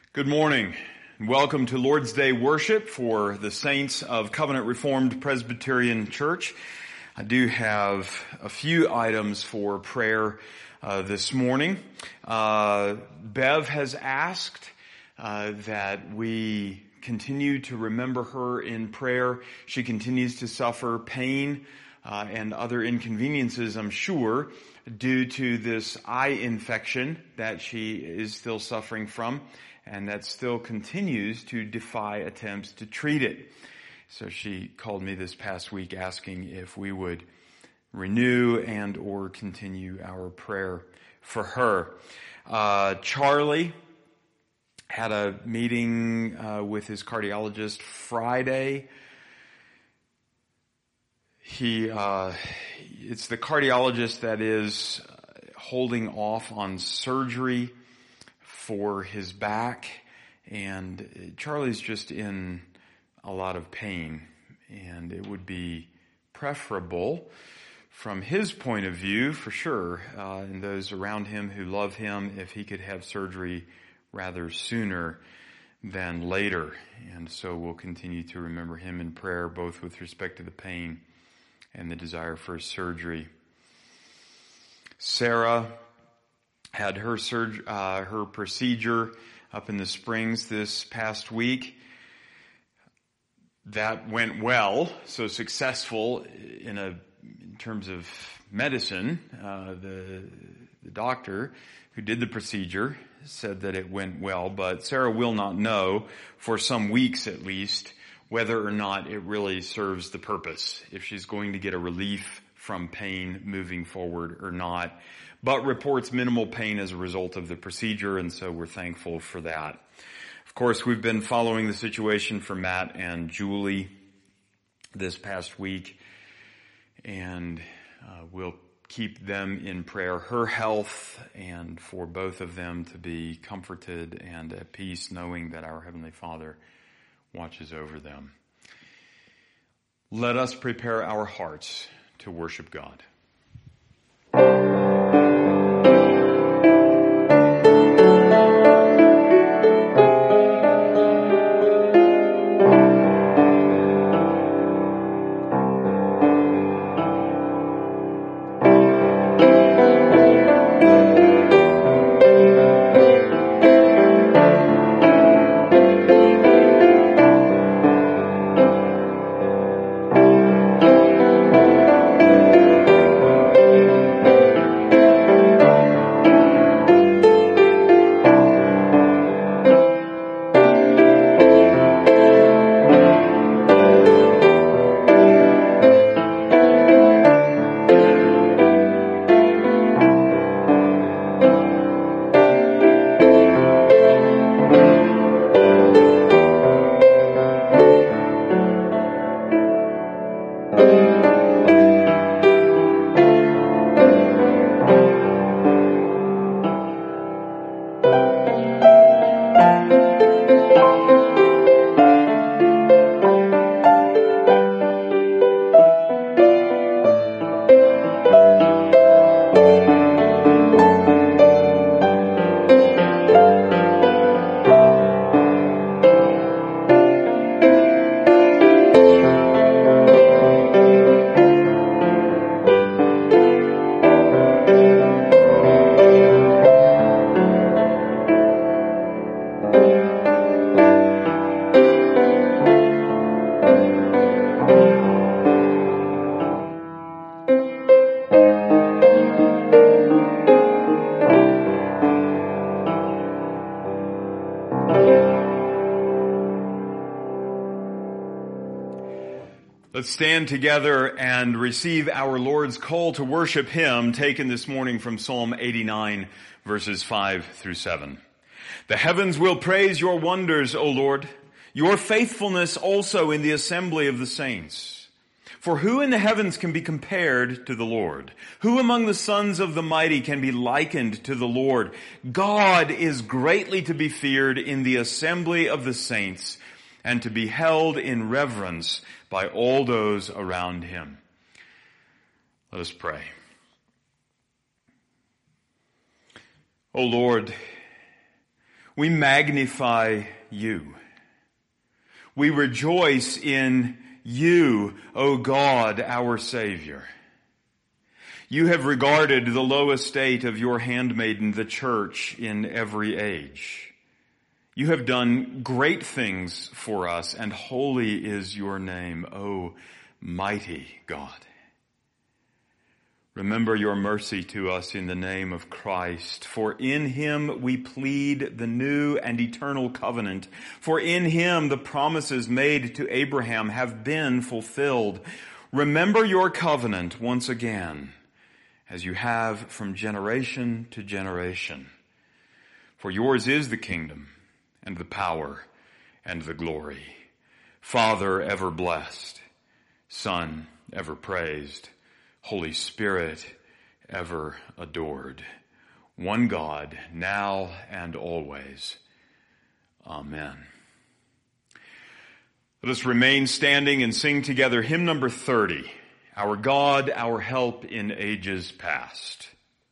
Good morning, and welcome to Lord's Day worship for the saints of Covenant Reformed Presbyterian Church. I do have a few items for prayer this morning. Bev has asked that we continue to remember her in prayer. She continues to suffer pain and other inconveniences, I'm sure, due to this eye infection that she is still suffering from, and that still continues to defy attempts to treat it. So she called me this past week asking if we would renew and or continue our prayer for her. Charlie had a meeting with his cardiologist Friday. It's the cardiologist that is holding off on surgery for his back, and Charlie's just in a lot of pain, and it would be preferable from his point of view, for sure, and those around him who love him, if he could have surgery rather sooner than later. And so we'll continue to remember him in prayer, both with respect to the pain and the desire for surgery. Sarah had her procedure up in the Springs this past week. That went well, so successful in terms of medicine. The doctor who did the procedure said that it went well, but Sarah will not know for some weeks at least whether or not it really serves the purpose, if she's going to get a relief from pain moving forward or not, but reports minimal pain as a result of the procedure, and so we're thankful for that. Of course, we've been following the situation for Matt and Julie this past week, and we'll keep them in prayer, her health, and for both of them to be comforted and at peace, knowing that our Heavenly Father watches over them. Let us prepare our hearts to worship God. Let's stand together and receive our Lord's call to worship Him, taken this morning from Psalm 89, verses 5 through 7. The heavens will praise your wonders, O Lord, your faithfulness also in the assembly of the saints. For who in the heavens can be compared to the Lord? Who among the sons of the mighty can be likened to the Lord? God is greatly to be feared in the assembly of the saints, and to be held in reverence by all those around him. Let us pray. O Lord, We magnify you. We rejoice in you, O God, our Savior. You have regarded the low estate of your handmaiden, the church, in every age. You have done great things for us, and holy is your name, O mighty God. Remember your mercy to us in the name of Christ, for in him we plead the new and eternal covenant. For in him the promises made to Abraham have been fulfilled. Remember your covenant once again, as you have from generation to generation. For yours is the kingdom and the power and the glory. Father ever blessed, Son ever praised, Holy Spirit ever adored. One God, now and always. Amen. Let us remain standing and sing together hymn number 30, Our God, Our Help in Ages Past.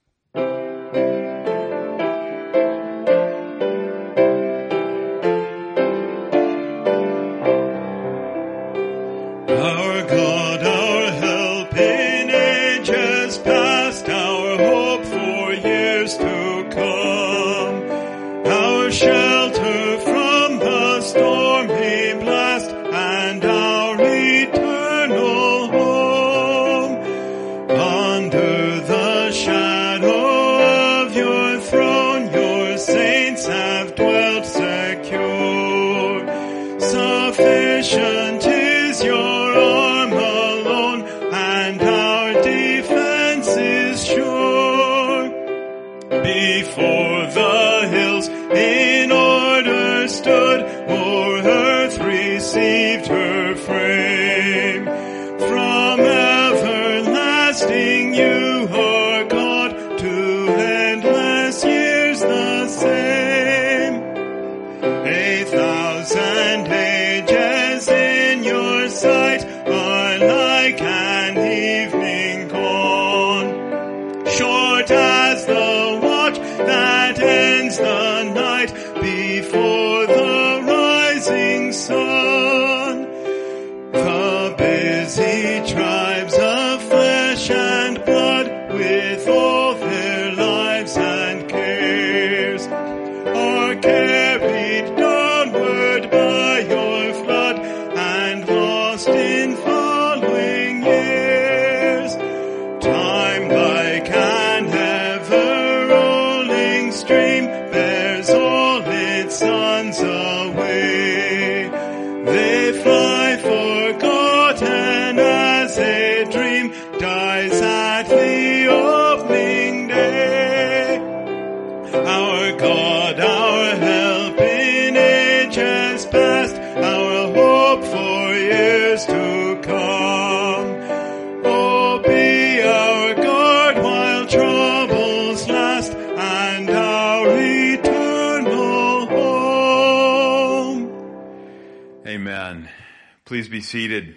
Please be seated.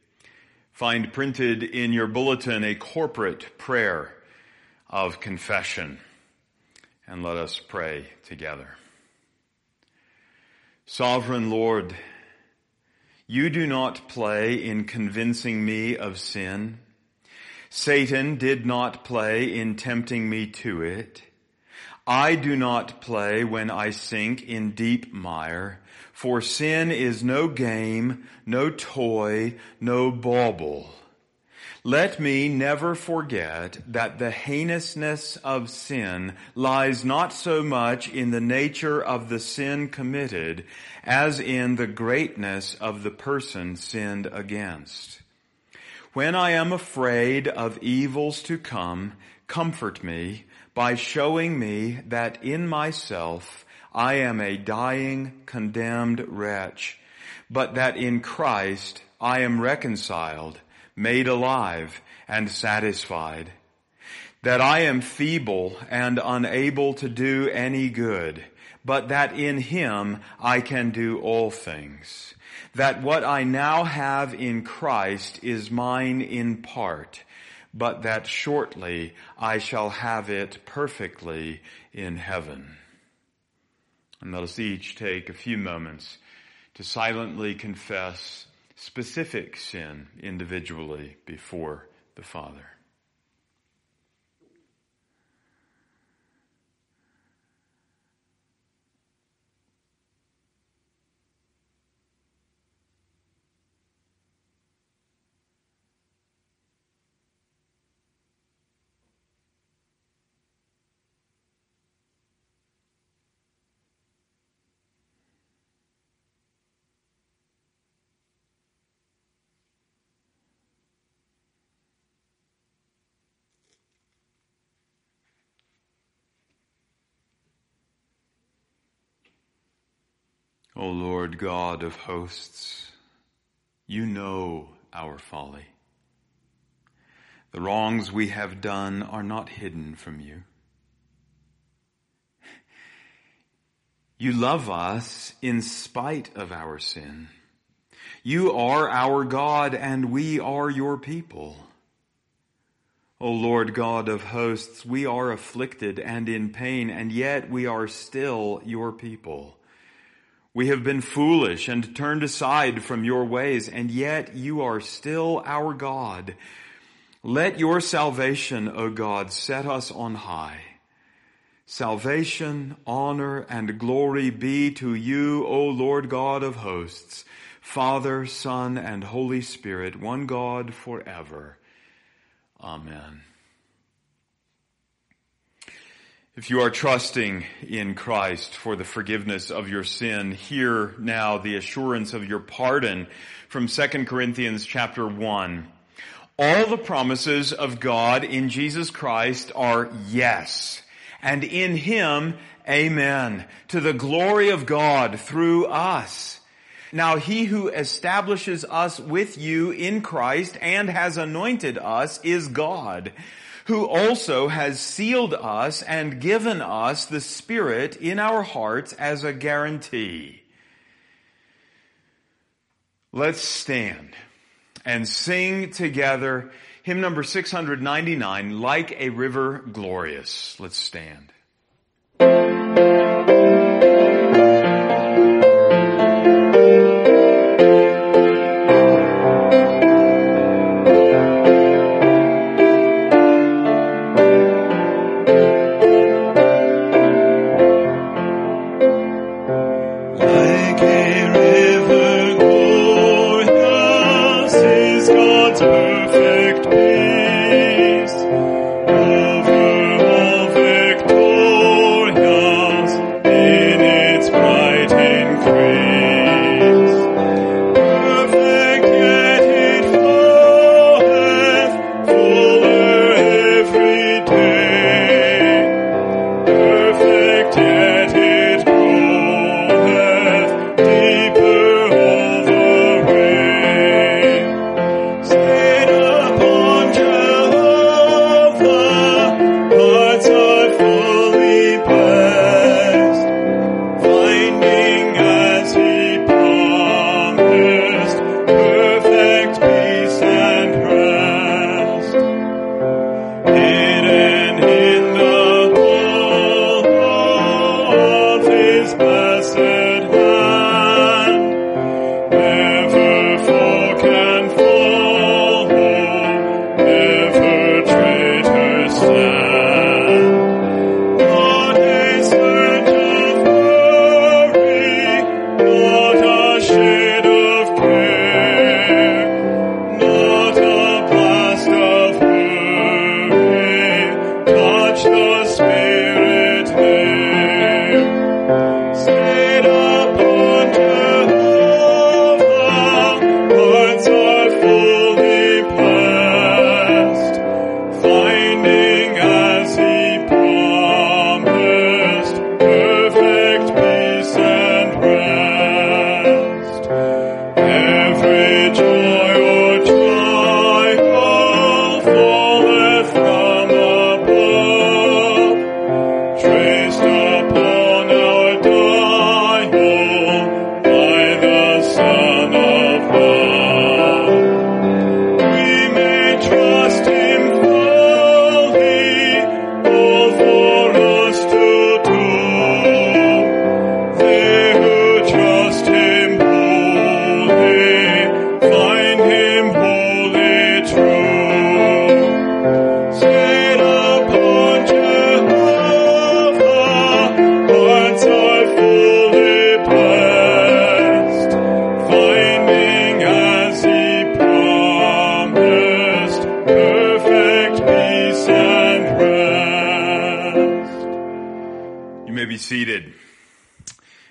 Find printed in your bulletin a corporate prayer of confession, and let us pray together. Sovereign Lord, you do not play in convincing me of sin. Satan did not play in tempting me to it. I do not play when I sink in deep mire. For sin is no game, no toy, no bauble. Let me never forget that the heinousness of sin lies not so much in the nature of the sin committed as in the greatness of the person sinned against. When I am afraid of evils to come, comfort me by showing me that in myself I am a dying, condemned wretch, but that in Christ I am reconciled, made alive, and satisfied. That I am feeble and unable to do any good, but that in him I can do all things. That what I now have in Christ is mine in part, but that shortly I shall have it perfectly in heaven. And let us each take a few moments to silently confess specific sin individually before the Father. O Lord God of hosts, you know our folly. The wrongs we have done are not hidden from you. You love us in spite of our sin. You are our God and we are your people. O Lord God of hosts, we are afflicted and in pain, and yet we are still your people. We have been foolish and turned aside from your ways, and yet you are still our God. Let your salvation, O God, set us on high. Salvation, honor, and glory be to you, O Lord God of hosts, Father, Son, and Holy Spirit, one God forever. Amen. If you are trusting in Christ for the forgiveness of your sin, hear now the assurance of your pardon from 2 Corinthians chapter 1. All the promises of God in Jesus Christ are yes, and in him, amen, to the glory of God through us. Now he who establishes us with you in Christ and has anointed us is God, who also has sealed us and given us the Spirit in our hearts as a guarantee. Let's stand and sing together hymn number 699, Like a River Glorious. Let's stand. Spirit name, set up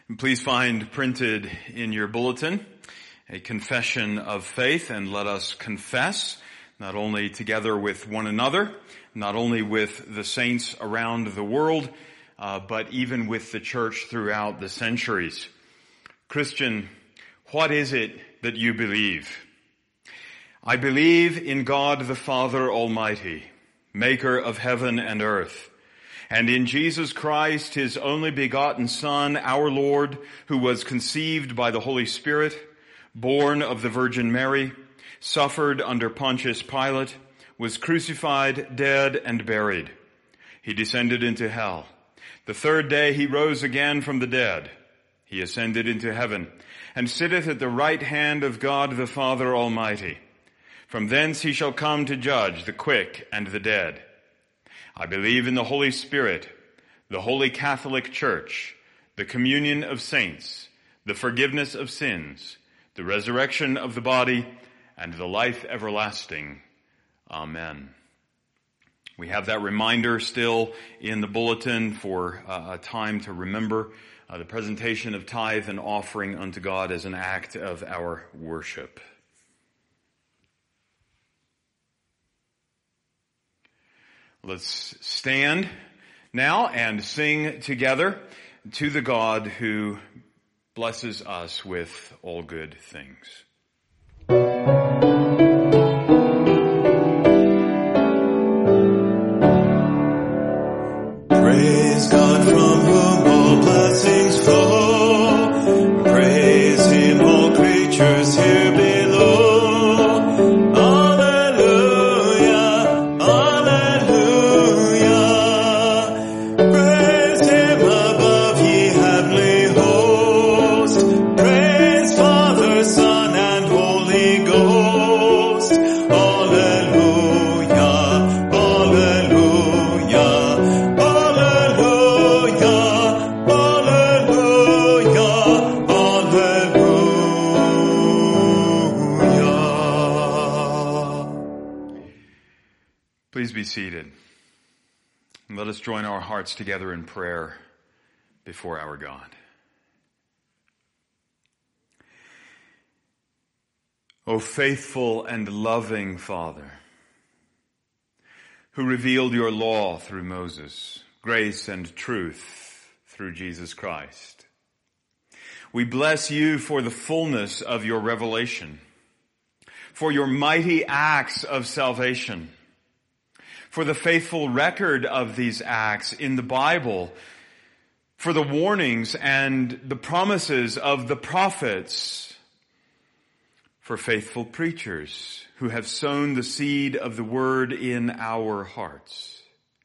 And please find printed in your bulletin a confession of faith, and let us confess not only together with one another, not only with the saints around the world, but even with the church throughout the centuries. Christian, what is it that you believe? I believe in God the Father Almighty, maker of heaven and earth, and in Jesus Christ, his only begotten Son, our Lord, who was conceived by the Holy Spirit, born of the Virgin Mary, suffered under Pontius Pilate, was crucified, dead, and buried. He descended into hell. The third day he rose again from the dead. He ascended into heaven, and sitteth at the right hand of God the Father Almighty. From thence he shall come to judge the quick and the dead. I believe in the Holy Spirit, the Holy Catholic Church, the communion of saints, the forgiveness of sins, the resurrection of the body, and the life everlasting. Amen. We have that reminder still in the bulletin for a time to remember the presentation of tithe and offering unto God as an act of our worship. Let's stand now and sing together to the God who blesses us with all good things. Praise God from whom all blessings flow. Praise him, all creatures here below. Seated. And let us join our hearts together in prayer before our God. O faithful and loving Father, who revealed your law through Moses, grace and truth through Jesus Christ, we bless you for the fullness of your revelation, for your mighty acts of salvation, for the faithful record of these acts in the Bible, for the warnings and the promises of the prophets, for faithful preachers who have sown the seed of the word in our hearts.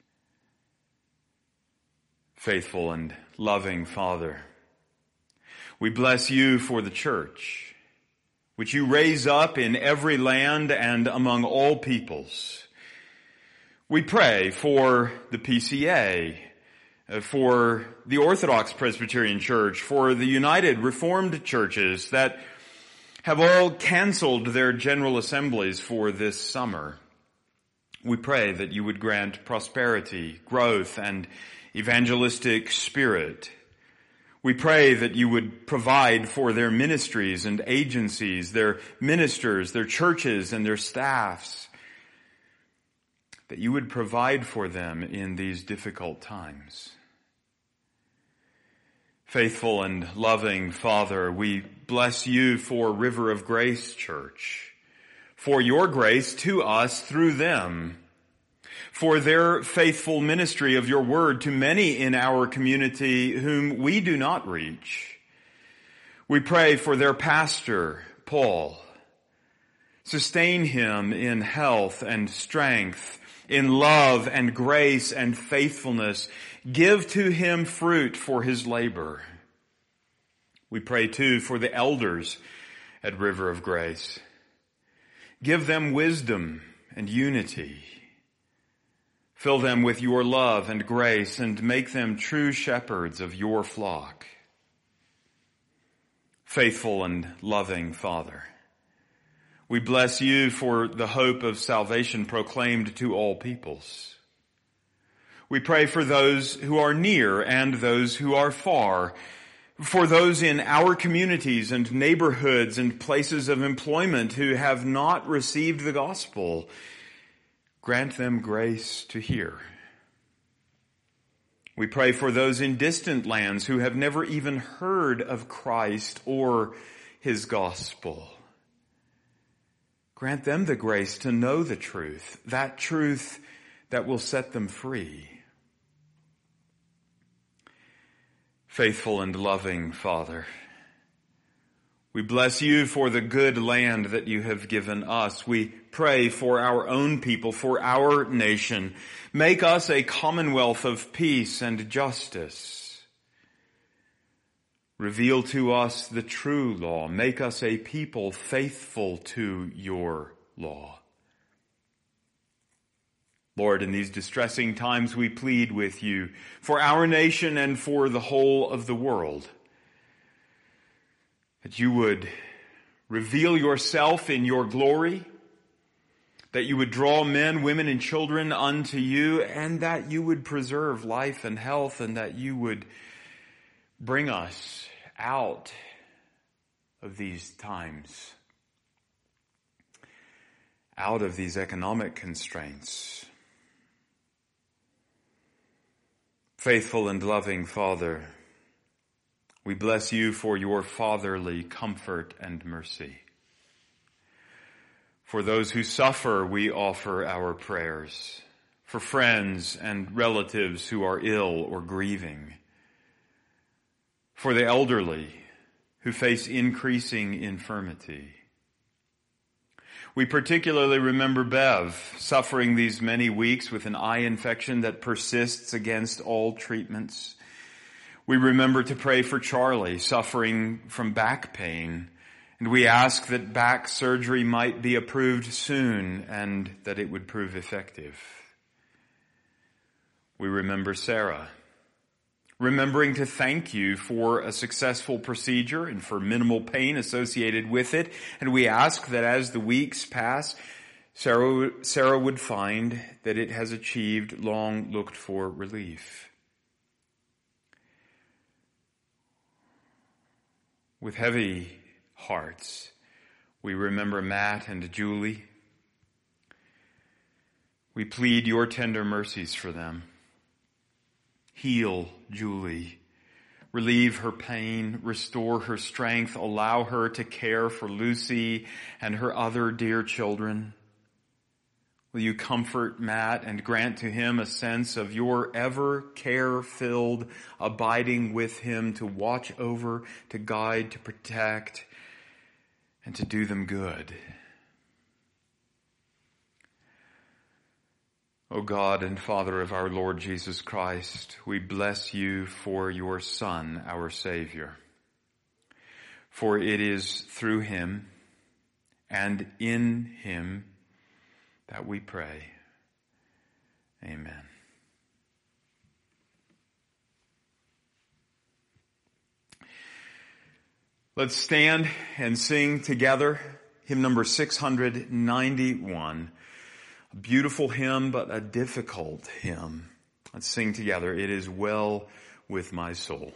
Faithful and loving Father, we bless you for the church, which you raise up in every land and among all peoples. We pray for the PCA, for the Orthodox Presbyterian Church, for the United Reformed Churches that have all canceled their general assemblies for this summer. We pray that you would grant prosperity, growth, and evangelistic spirit. We pray that you would provide for their ministries and agencies, their ministers, their churches, and their staffs, that you would provide for them in these difficult times. Faithful and loving Father, we bless you for River of Grace Church, for your grace to us through them, for their faithful ministry of your word to many in our community whom we do not reach. We pray for their pastor, Paul. Sustain him in health and strength, in love and grace and faithfulness. Give to him fruit for his labor. We pray too for the elders at River of Grace. Give them wisdom and unity. Fill them with your love and grace and make them true shepherds of your flock. Faithful and loving Father, we bless you for the hope of salvation proclaimed to all peoples. We pray for those who are near and those who are far, For those in our communities and neighborhoods and places of employment who have not received the gospel, grant them grace to hear. We pray for those in distant lands who have never even heard of Christ or his gospel. Grant them the grace to know the truth that will set them free. Faithful and loving Father, we bless you for the good land that you have given us. We pray for our own people, for our nation. Make us a commonwealth of peace and justice. Reveal to us the true law. Make us a people faithful to your law. Lord, in these distressing times we plead with you for our nation and for the whole of the world, that you would reveal yourself in your glory, that you would draw men, women, and children unto you, and that you would preserve life and health, and that you would bring us out of these times, out of these economic constraints. Faithful and loving Father, we bless you for your fatherly comfort and mercy. For those who suffer, we offer our prayers. For friends and relatives who are ill or grieving. For the elderly who face increasing infirmity. We particularly remember Bev, suffering these many weeks with an eye infection that persists against all treatments. We remember to pray for Charlie, suffering from back pain, and we ask that back surgery might be approved soon and that it would prove effective. We remember Sarah, remembering to thank you for a successful procedure and for minimal pain associated with it. And we ask that as the weeks pass, Sarah would find that it has achieved long looked for relief. With heavy hearts, we remember Matt and Julie. We plead your tender mercies for them. Heal Julie. Relieve her pain. Restore her strength. Allow her to care for Lucy and her other dear children. Will you comfort Matt and grant to him a sense of your ever care-filled abiding with him to watch over, to guide, to protect, and to do them good. O God and Father of our Lord Jesus Christ, we bless you for your Son, our Savior. For it is through him and in him that we pray. Amen. Let's stand and sing together hymn number 691. A beautiful hymn, but a difficult hymn. Let's sing together. It is well with my soul.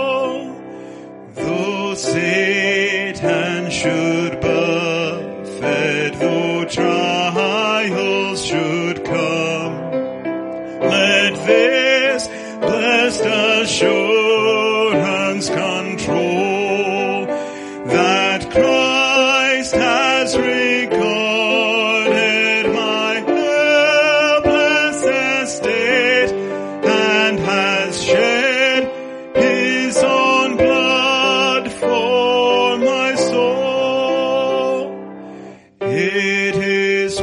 Satan should buffet yet though trials should come, let this blessed assurance control that Christ has regarded my helpless estate and has shed his own blood for my soul. It is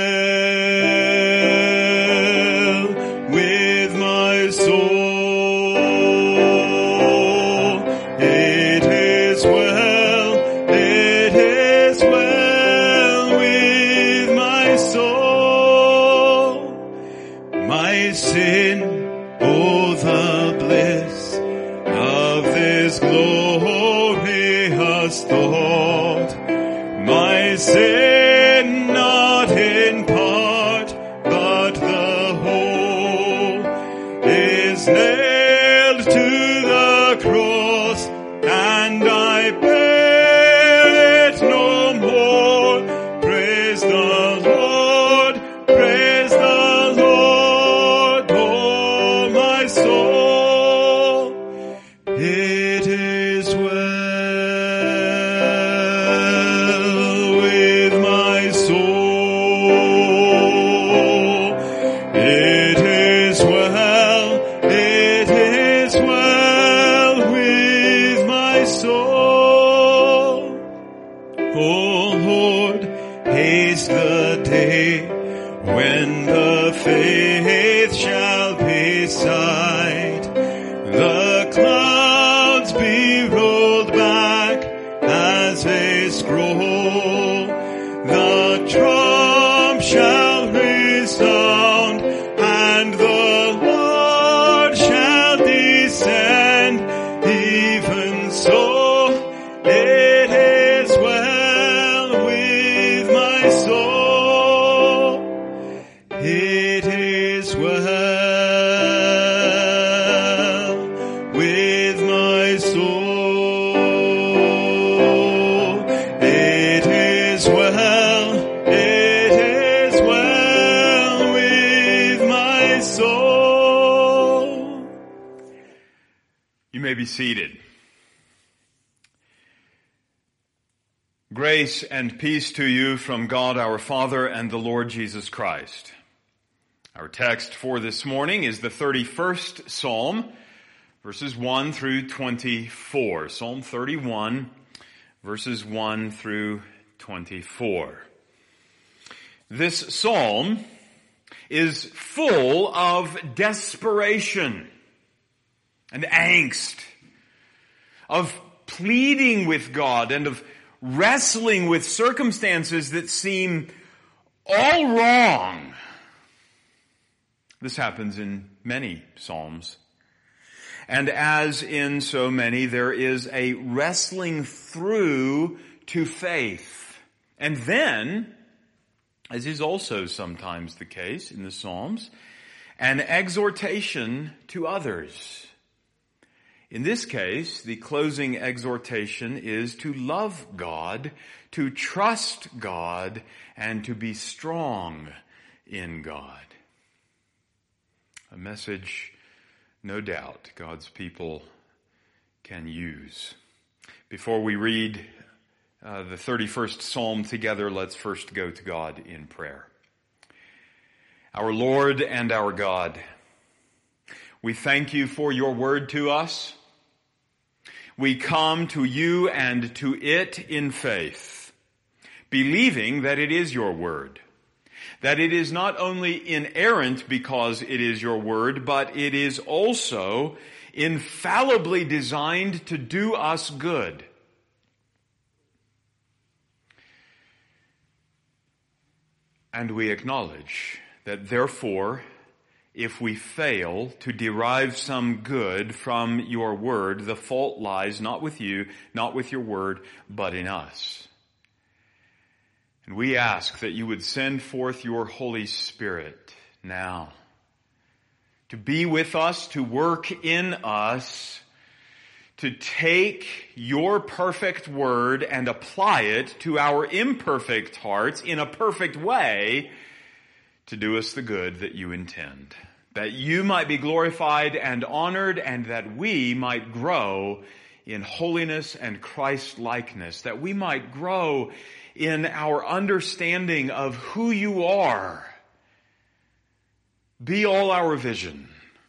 well with my soul. It is well, it is well with my soul. My sin, oh the bliss of this glorious thought. My sin not in part, but the whole is nailed to the cross, and I bear it no more. Praise the Lord, oh my soul. It is well with my soul. It is well with my soul. Oh Lord, haste the day when the faith shall be sight, the clouds be rolled back as a scroll, the trump shall resound, and the Lord shall descend. Even so, it is well with my soul. It is well with my soul. It is well with my soul. You may be seated. Grace and peace to you from God our Father and the Lord Jesus Christ. Our text for this morning is the 31st Psalm, verses 1 through 24. Psalm 31, verses 1 through 24. This psalm is full of desperation and angst, of pleading with God and of wrestling with circumstances that seem all wrong. This happens in many psalms. And as in so many, there is a wrestling through to faith. And then, as is also sometimes the case in the Psalms, an exhortation to others. In this case, the closing exhortation is to love God, to trust God, and to be strong in God. A message, no doubt, God's people can use. Before we read the 31st Psalm together, let's first go to God in prayer. Our Lord and our God, we thank you for your word to us. We come to you and to it in faith, believing that it is your word, that it is not only inerrant because it is your word, but it is also infallibly designed to do us good. And we acknowledge that therefore, if we fail to derive some good from your word, the fault lies not with you, not with your word, but in us. And we ask that you would send forth your Holy Spirit now to be with us, to work in us, to take your perfect word and apply it to our imperfect hearts in a perfect way to do us the good that you intend, that you might be glorified and honored, and that we might grow in holiness and Christ-likeness, that we might grow in our understanding of who you are. Be all our vision.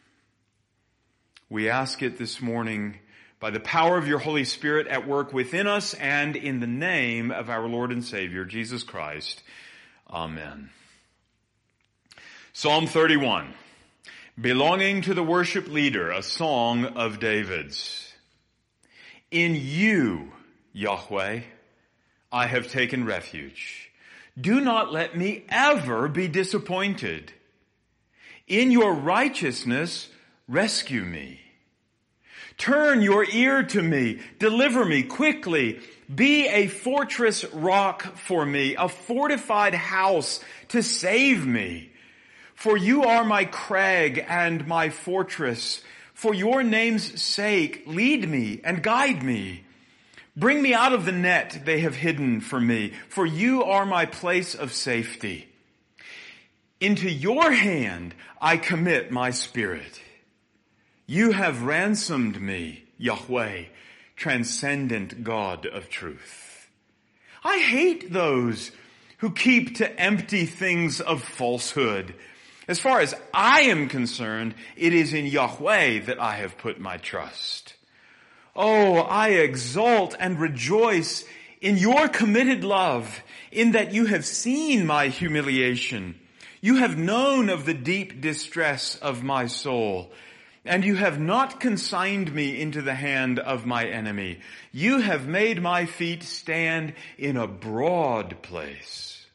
We ask it this morning by the power of your Holy Spirit at work within us, and in the name of our Lord and Savior, Jesus Christ. Amen. Psalm 31, belonging to the worship leader, a song of David's. In you, Yahweh, I have taken refuge. Do not let me ever be disappointed. In your righteousness, rescue me. Turn your ear to me. Deliver me quickly. Be a fortress rock for me, a fortified house to save me. For you are my crag and my fortress. For your name's sake, lead me and guide me. Bring me out of the net they have hidden for me, for you are my place of safety. Into your hand I commit my spirit. You have ransomed me, Yahweh, transcendent God of truth. I hate those who keep to empty things of falsehood. As far as I am concerned, it is in Yahweh that I have put my trust. Oh, I exult and rejoice in your committed love, in that you have seen my humiliation. You have known of the deep distress of my soul, and you have not consigned me into the hand of my enemy. You have made my feet stand in a broad place.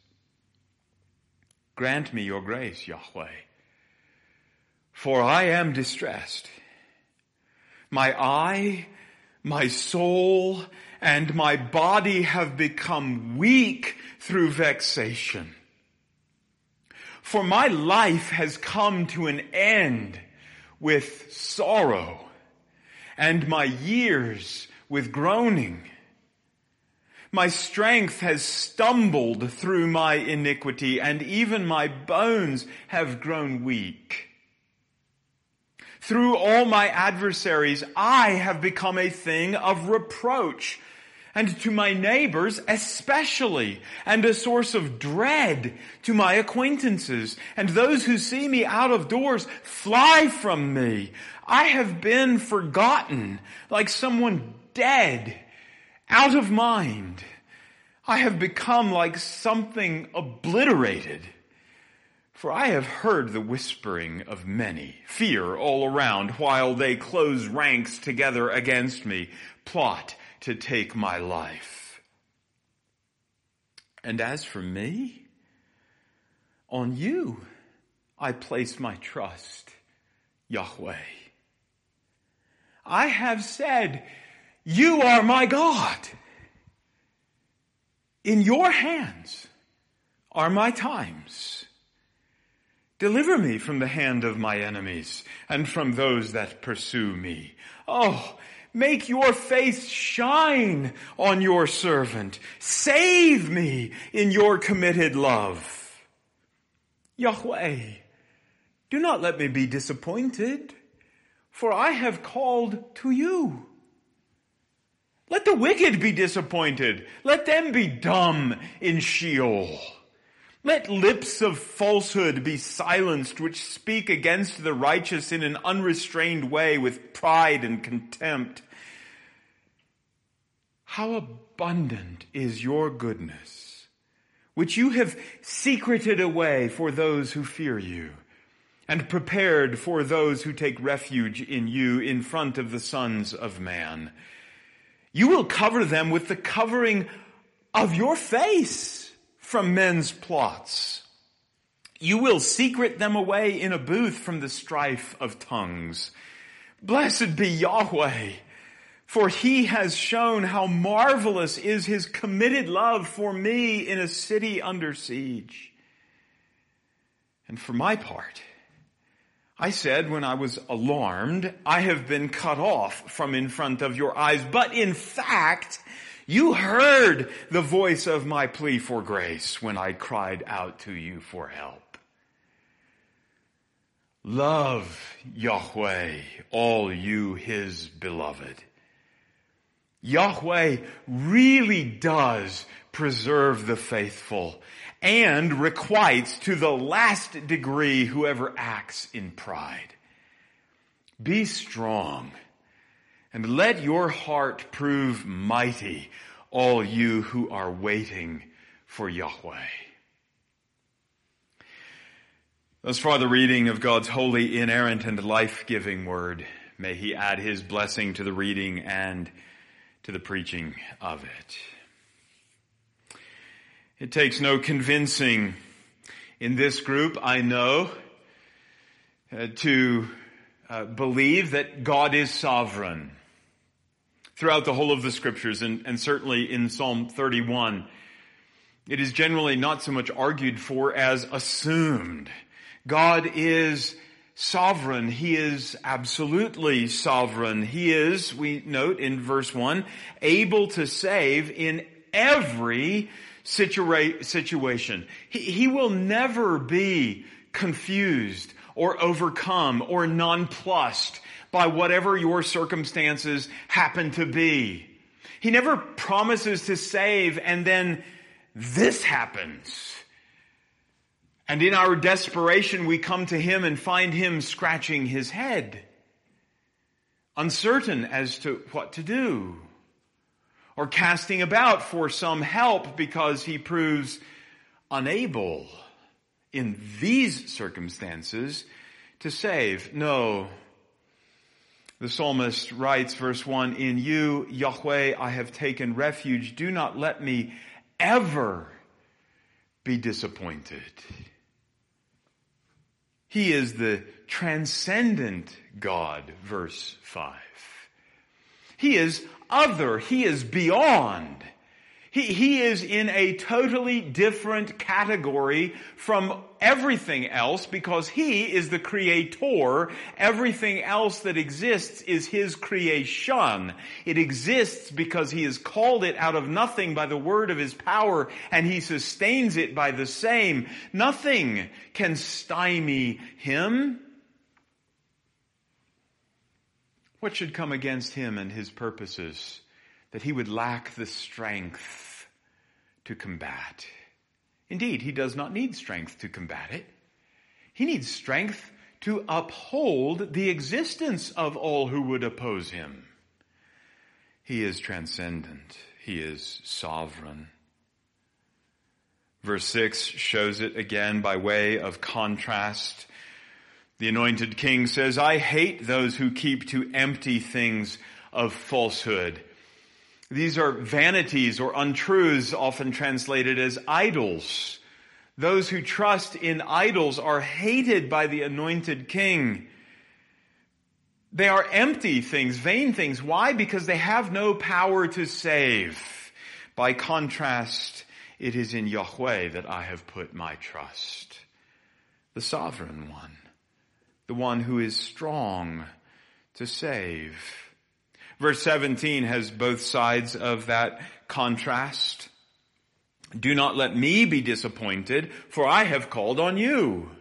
Grant me your grace, Yahweh, for I am distressed. My eye, my soul, and my body have become weak through vexation. For my life has come to an end with sorrow, and my years with groaning. My strength has stumbled through my iniquity, and even my bones have grown weak. Through all my adversaries, I have become a thing of reproach, and to my neighbors especially, and a source of dread to my acquaintances, and those who see me out of doors fly from me. I have been forgotten like someone dead, out of mind. I have become like something obliterated. For I have heard the whispering of many, fear all around, while they close ranks together against me, plot to take my life. And as for me, on you I place my trust, Yahweh. I have said, you are my God. In your hands are my times. Deliver me from the hand of my enemies and from those that pursue me. Oh, make your face shine on your servant. Save me in your committed love. Yahweh, do not let me be disappointed, for I have called to you. Let the wicked be disappointed. Let them be dumb in Sheol. Let lips of falsehood be silenced, which speak against the righteous in an unrestrained way with pride and contempt. How abundant is your goodness, which you have secreted away for those who fear you, and prepared for those who take refuge in you in front of the sons of man. You will cover them with the covering of your face from men's plots. You will secret them away in a booth from the strife of tongues. Blessed be Yahweh, for he has shown how marvelous is his committed love for me in a city under siege. And for my part, I said when I was alarmed, I have been cut off from in front of your eyes, but in fact, you heard the voice of my plea for grace when I cried out to you for help. Love Yahweh, all you his beloved. Yahweh really does preserve the faithful and requites to the last degree whoever acts in pride. Be strong and let your heart prove mighty, all you who are waiting for Yahweh. Thus far the reading of God's holy, inerrant, and life-giving word. May he add his blessing to the reading and to the preaching of it. It takes no convincing in this group, I know, to believe that God is sovereign throughout the whole of the scriptures, and certainly in Psalm 31. It is generally not so much argued for as assumed. God is sovereign. He is absolutely sovereign. He is, we note in verse 1, able to save in every situation. He will never be confused or overcome or nonplussed by whatever your circumstances happen to be. He never promises to save and then this happens. And in our desperation we come to him and find him scratching his head, uncertain as to what to do, or casting about for some help because he proves unable in these circumstances to save. No. The psalmist writes, verse 1, "In you, Yahweh, I have taken refuge. Do not let me ever be disappointed." He is the transcendent God, verse 5. He is other. He is beyond. He is in a totally different category from everything else because he is the creator. Everything else that exists is his creation. It exists because he has called it out of nothing by the word of his power, and he sustains it by the same. Nothing can stymie him. What should come against him and his purposes? That he would lack the strength to combat. Indeed, he does not need strength to combat it. He needs strength to uphold the existence of all who would oppose him. He is transcendent. He is sovereign. Verse 6 shows it again by way of contrast. The anointed king says, "I hate those who keep to empty things of falsehood." These are vanities or untruths, often translated as idols. Those who trust in idols are hated by the anointed king. They are empty things, vain things. Why? Because they have no power to save. By contrast, it is in Yahweh that I have put my trust. The sovereign one. The one who is strong to save. Verse 17 has both sides of that contrast. "Do not let me be disappointed, for I have called on you."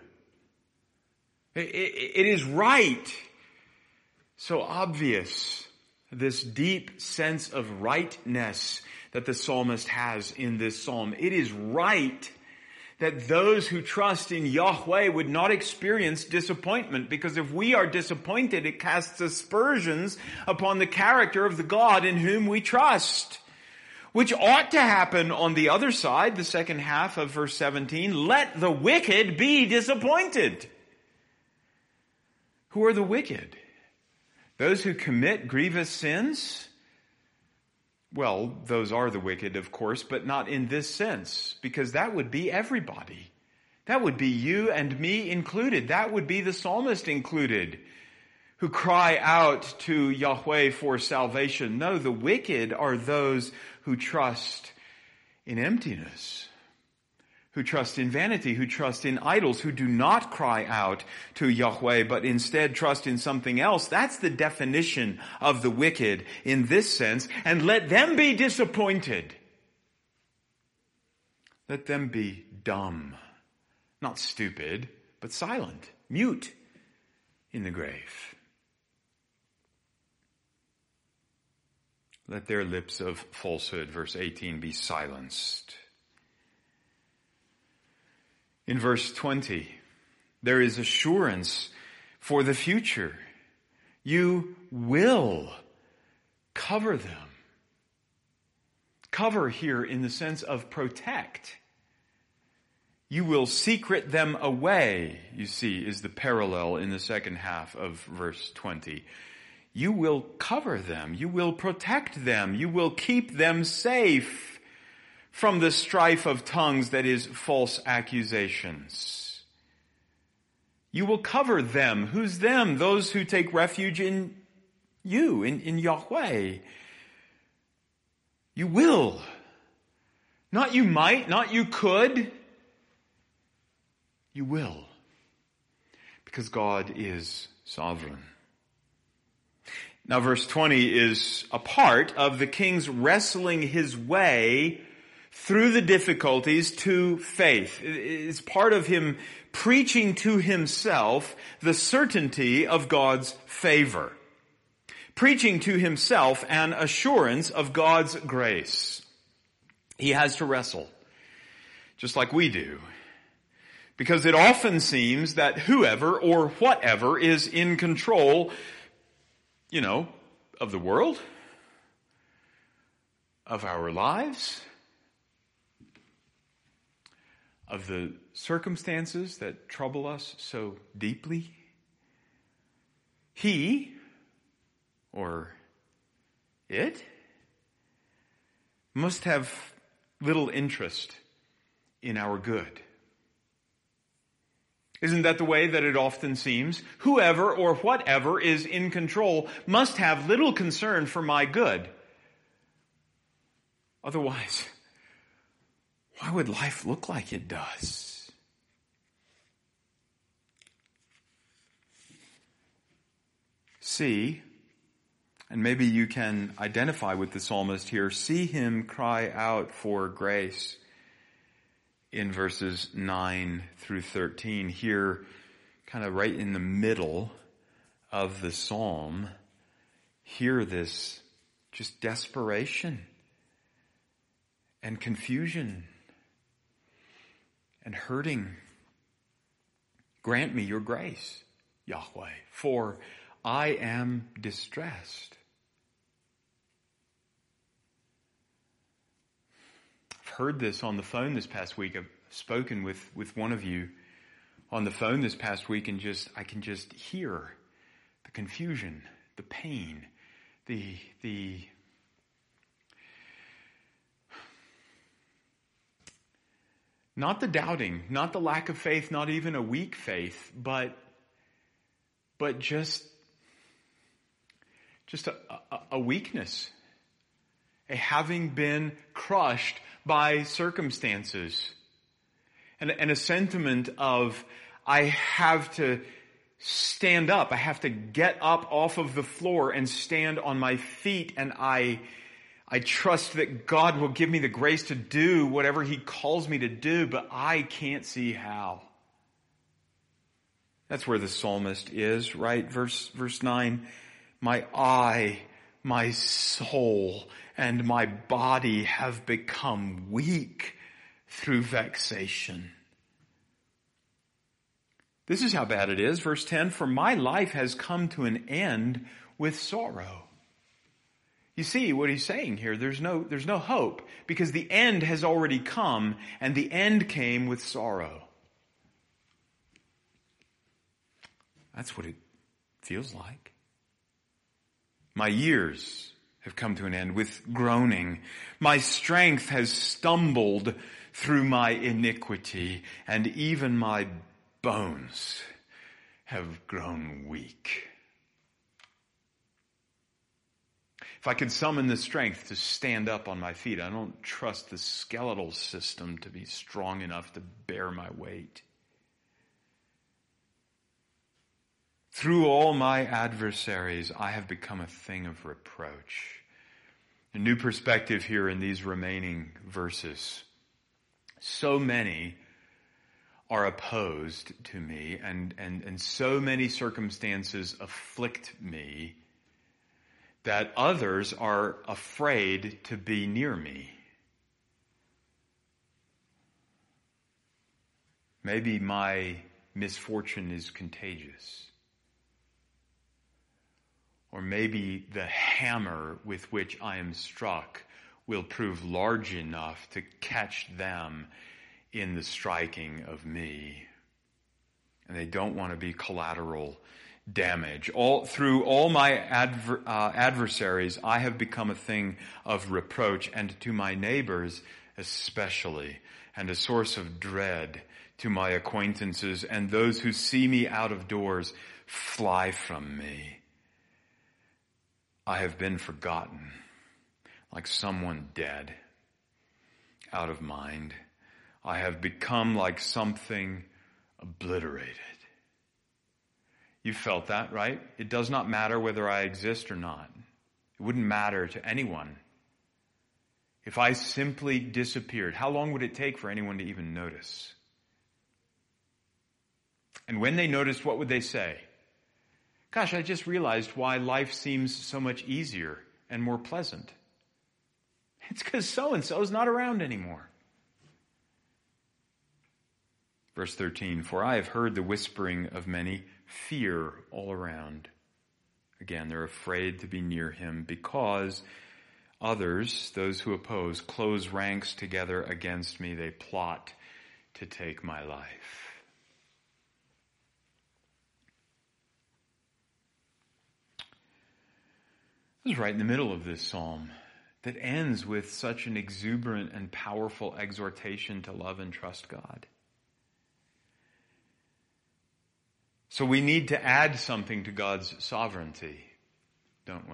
It is right. So obvious. This deep sense of rightness that the psalmist has in this psalm. It is right that those who trust in Yahweh would not experience disappointment, because if we are disappointed, it casts aspersions upon the character of the God in whom we trust, which ought to happen on the other side, the second half of verse 17. Let the wicked be disappointed. Who are the wicked? Those who commit grievous sins? Well, those are the wicked, of course, but not in this sense, because that would be everybody. That would be you and me included. That would be the psalmist included, who cry out to Yahweh for salvation. No, the wicked are those who trust in emptiness, who trust in vanity, who trust in idols, who do not cry out to Yahweh, but instead trust in something else. That's the definition of the wicked in this sense. And let them be disappointed. Let them be dumb, not stupid, but silent, mute in the grave. Let their lips of falsehood, verse 18, be silenced. In verse 20, there is assurance for the future. You will cover them. Cover here in the sense of protect. You will secret them away, you see, is the parallel in the second half of verse 20. You will cover them. You will protect them. You will keep them safe from the strife of tongues, that is, false accusations. You will cover them. Who's them? Those who take refuge in you, in Yahweh. You will. Not you might, not you could. You will. Because God is sovereign. Now verse 20 is a part of the king's wrestling his way through the difficulties to faith. It's part of him preaching to himself the certainty of God's favor. Preaching to himself an assurance of God's grace. He has to wrestle, just like we do. Because it often seems that whoever or whatever is in control, of the world, of our lives, of the circumstances that trouble us so deeply, he or it must have little interest in our good. Isn't that the way that it often seems? Whoever or whatever is in control must have little concern for my good. Otherwise, why would life look like it does? See, and maybe you can identify with the psalmist here, see him cry out for grace. In verses 9 through 13, here, kind of right in the middle of the psalm, hear this just desperation and confusion and hurting. Grant me your grace, Yahweh, for I am distressed. Heard this on the phone this past week. I've spoken with one of you on the phone this past week, and I can just hear the confusion, the pain, the not the doubting, not the lack of faith, not even a weak faith, but just a weakness, a having been crushed by circumstances, and a sentiment of, I have to stand up, I have to get up off of the floor and stand on my feet, and I trust that God will give me the grace to do whatever He calls me to do, but I can't see how. That's where the psalmist is, right? Verse 9, my eye, my soul, and my body have become weak through vexation. This is how bad it is. Verse 10, for my life has come to an end with sorrow. You see what he's saying here. There's no hope, because the end has already come, and the end came with sorrow. That's what it feels like. My years have come to an end with groaning. My strength has stumbled through my iniquity, and even my bones have grown weak. If I could summon the strength to stand up on my feet, I don't trust the skeletal system to be strong enough to bear my weight. Through all my adversaries, I have become a thing of reproach. A new perspective here in these remaining verses. So many are opposed to me, and so many circumstances afflict me that others are afraid to be near me. Maybe my misfortune is contagious. Or maybe the hammer with which I am struck will prove large enough to catch them in the striking of me. And they don't want to be collateral damage. Through all my adversaries, I have become a thing of reproach, and to my neighbors especially, and a source of dread to my acquaintances, and those who see me out of doors fly from me. I have been forgotten, like someone dead, out of mind. I have become like something obliterated. You felt that, right? It does not matter whether I exist or not. It wouldn't matter to anyone. If I simply disappeared, how long would it take for anyone to even notice? And when they noticed, what would they say? Gosh, I just realized why life seems so much easier and more pleasant. It's because so-and-so is not around anymore. Verse 13, for I have heard the whispering of many, fear all around. Again, they're afraid to be near him because others, those who oppose, close ranks together against me. They plot to take my life. This is right in the middle of this psalm that ends with such an exuberant and powerful exhortation to love and trust God. So we need to add something to God's sovereignty, don't we?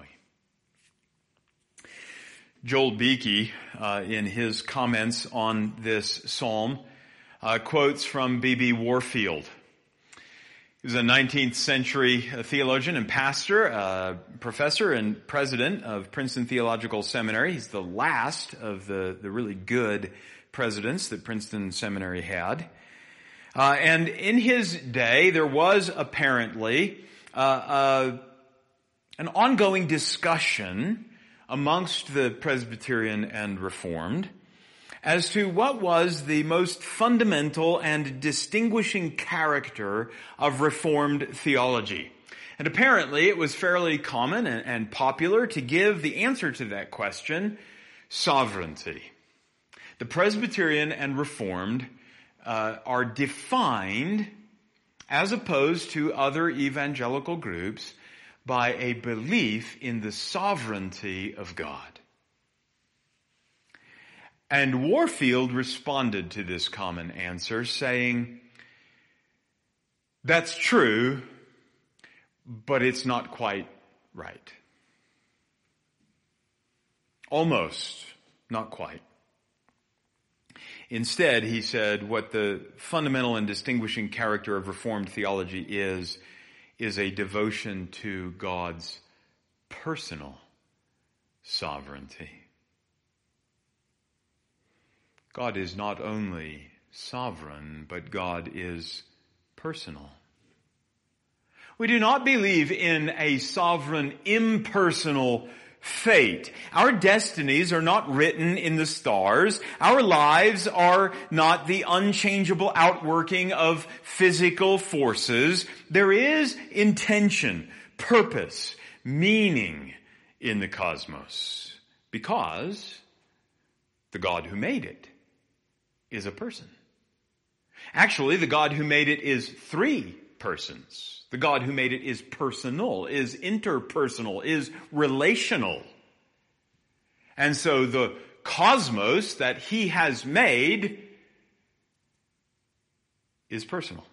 Joel Beeke, in his comments on this psalm, quotes from B.B. Warfield. He was a 19th century theologian and pastor, professor and president of Princeton Theological Seminary. He's the last of the really good presidents that Princeton Seminary had. And in his day, there was apparently an ongoing discussion amongst the Presbyterian and Reformed as to what was the most fundamental and distinguishing character of Reformed theology. And apparently it was fairly common and popular to give the answer to that question, sovereignty. The Presbyterian and Reformed are defined, as opposed to other evangelical groups, by a belief in the sovereignty of God. And Warfield responded to this common answer saying, that's true, but it's not quite right. Almost, not quite. Instead, he said, what the fundamental and distinguishing character of Reformed theology is a devotion to God's personal sovereignty. God is not only sovereign, but God is personal. We do not believe in a sovereign, impersonal fate. Our destinies are not written in the stars. Our lives are not the unchangeable outworking of physical forces. There is intention, purpose, meaning in the cosmos because the God who made it is a person. Actually, the God who made it is three persons. The God who made it is personal, is interpersonal, is relational. And so the cosmos that he has made is personal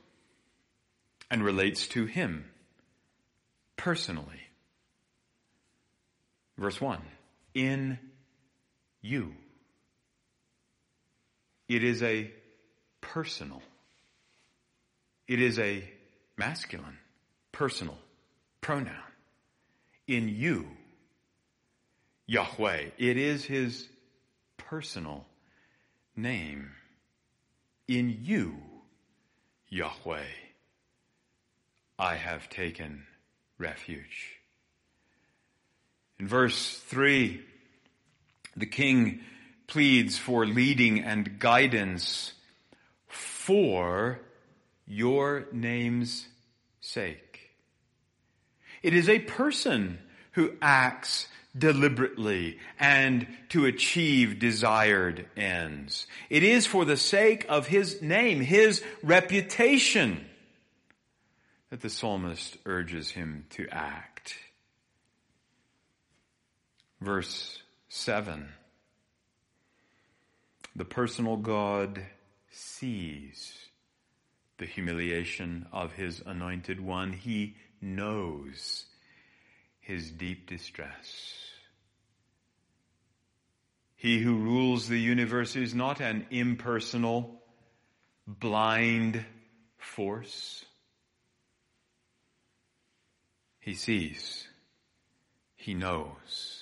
and relates to him personally. Verse 1, in you. It is a personal. It is a masculine, personal pronoun. In you, Yahweh. It is his personal name. In you, Yahweh, I have taken refuge. In verse 3, the king pleads for leading and guidance for your name's sake. It is a person who acts deliberately and to achieve desired ends. It is for the sake of his name, his reputation, that the psalmist urges him to act. Verse 7. The personal God sees the humiliation of his anointed one. He knows his deep distress. He who rules the universe is not an impersonal, blind force. He sees. He knows.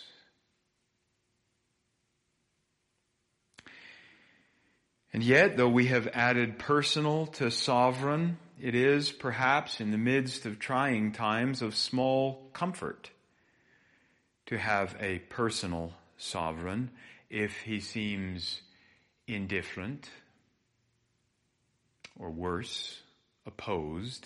And yet, though we have added personal to sovereign, it is perhaps in the midst of trying times of small comfort to have a personal sovereign if he seems indifferent or worse, opposed.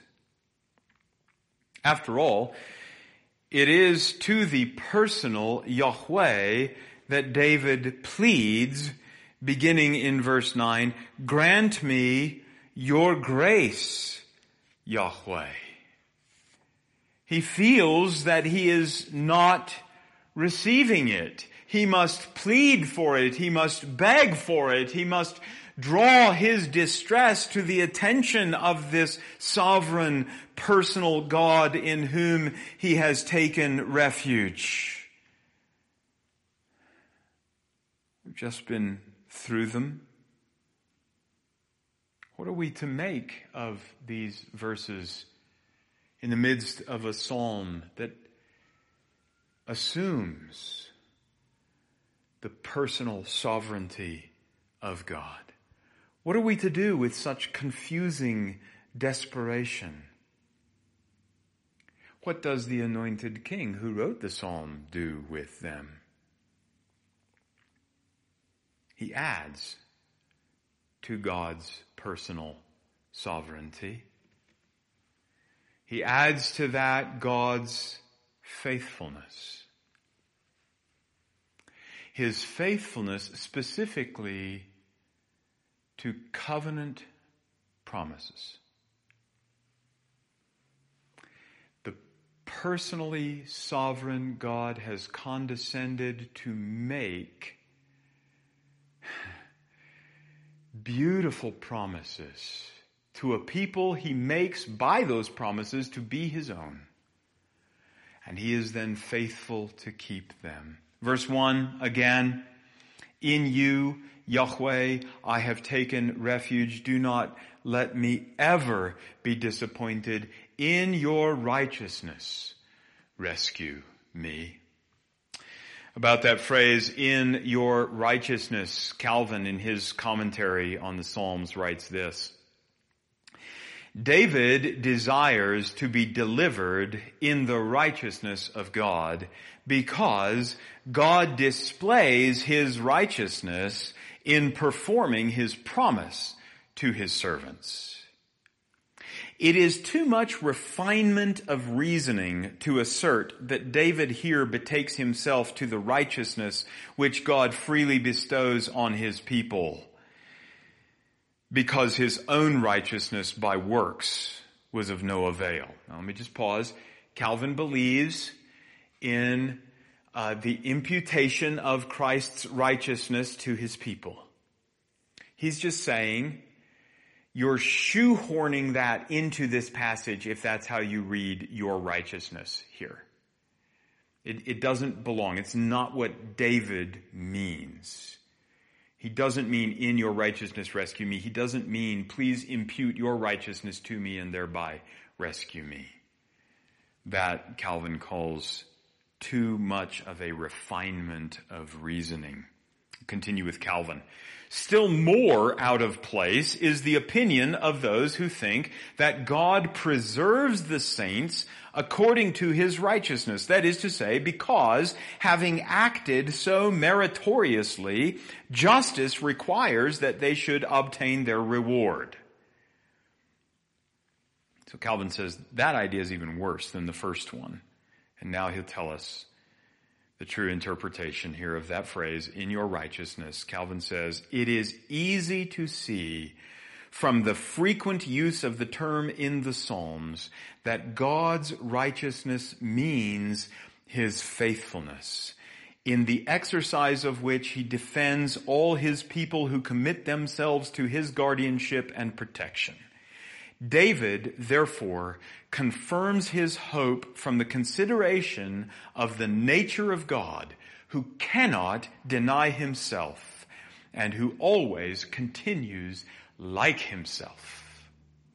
After all, it is to the personal Yahweh that David pleads, beginning in verse 9, grant me your grace, Yahweh. He feels that he is not receiving it. He must plead for it. He must beg for it. He must draw his distress to the attention of this sovereign, personal God in whom he has taken refuge. We've just been through them. What are we to make of these verses in the midst of a psalm that assumes the personal sovereignty of God? What are we to do with such confusing desperation? What does the anointed king who wrote the psalm do with them? He adds to God's personal sovereignty. He adds to that God's faithfulness. His faithfulness specifically to covenant promises. The personally sovereign God has condescended to make beautiful promises to a people he makes by those promises to be his own. And he is then faithful to keep them. Verse 1 again, in you, Yahweh, I have taken refuge. Do not let me ever be disappointed. In your righteousness, rescue me. About that phrase, in your righteousness, Calvin in his commentary on the Psalms writes this: David desires to be delivered in the righteousness of God because God displays his righteousness in performing his promise to his servants. It is too much refinement of reasoning to assert that David here betakes himself to the righteousness which God freely bestows on his people, because his own righteousness by works was of no avail. Now let me just pause. Calvin believes in the imputation of Christ's righteousness to his people. He's just saying, you're shoehorning that into this passage if that's how you read your righteousness here. It doesn't belong. It's not what David means. He doesn't mean, in your righteousness rescue me. He doesn't mean, please impute your righteousness to me and thereby rescue me. That Calvin calls too much of a refinement of reasoning. Continue with Calvin. Still more out of place is the opinion of those who think that God preserves the saints according to his righteousness. That is to say, because having acted so meritoriously, justice requires that they should obtain their reward. So Calvin says that idea is even worse than the first one. And now he'll tell us the true interpretation here of that phrase, in your righteousness. Calvin says, it is easy to see from the frequent use of the term in the Psalms that God's righteousness means his faithfulness, in the exercise of which he defends all his people who commit themselves to his guardianship and protection. David, therefore, confirms his hope from the consideration of the nature of God, who cannot deny himself and who always continues like himself.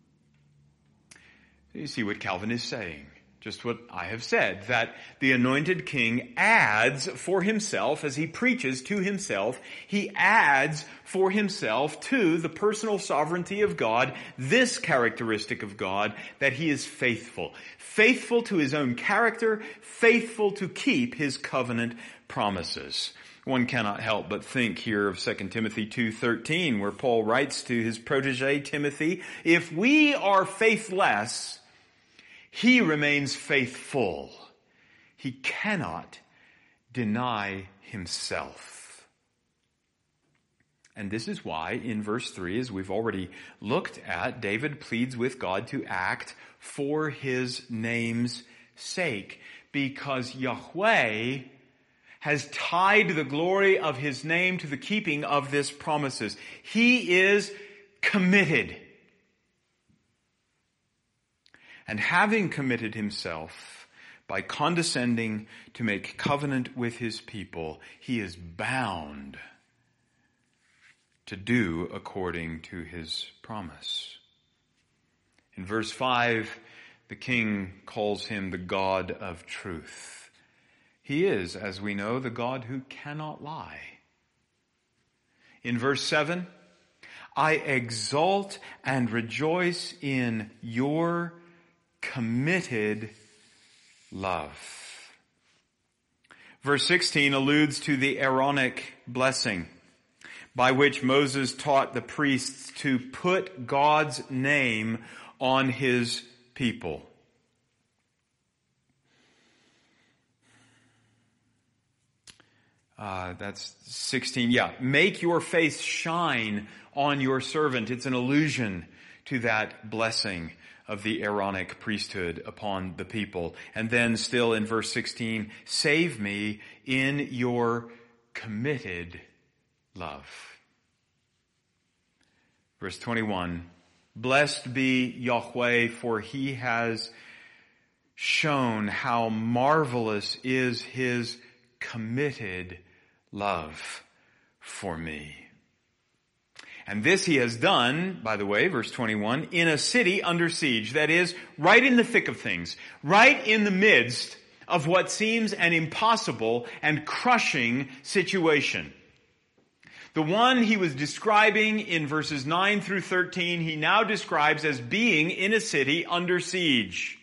You see what Calvin is saying. Just what I have said, that the anointed king adds for himself, as he preaches to himself, he adds for himself to the personal sovereignty of God, this characteristic of God, that he is faithful. Faithful to his own character, faithful to keep his covenant promises. One cannot help but think here of 2 Timothy 2:13, where Paul writes to his protege Timothy, if we are faithless, he remains faithful. He cannot deny himself. And this is why in verse 3, as we've already looked at, David pleads with God to act for his name's sake, because Yahweh has tied the glory of his name to the keeping of this promises. He is committed. And having committed himself by condescending to make covenant with his people, he is bound to do according to his promise. In verse 5, the king calls him the God of truth. He is, as we know, the God who cannot lie. In verse 7, I exult and rejoice in your committed love. Verse 16 alludes to the Aaronic blessing by which Moses taught the priests to put God's name on his people. That's 16. Yeah. Make your face shine on your servant. It's an allusion to that blessing of the Aaronic priesthood upon the people. And then still in verse 16, save me in your committed love. Verse 21, blessed be Yahweh, for he has shown how marvelous is his committed love for me. And this he has done, by the way, verse 21, in a city under siege. That is, right in the thick of things, right in the midst of what seems an impossible and crushing situation. The one he was describing in verses 9 through 13, he now describes as being in a city under siege,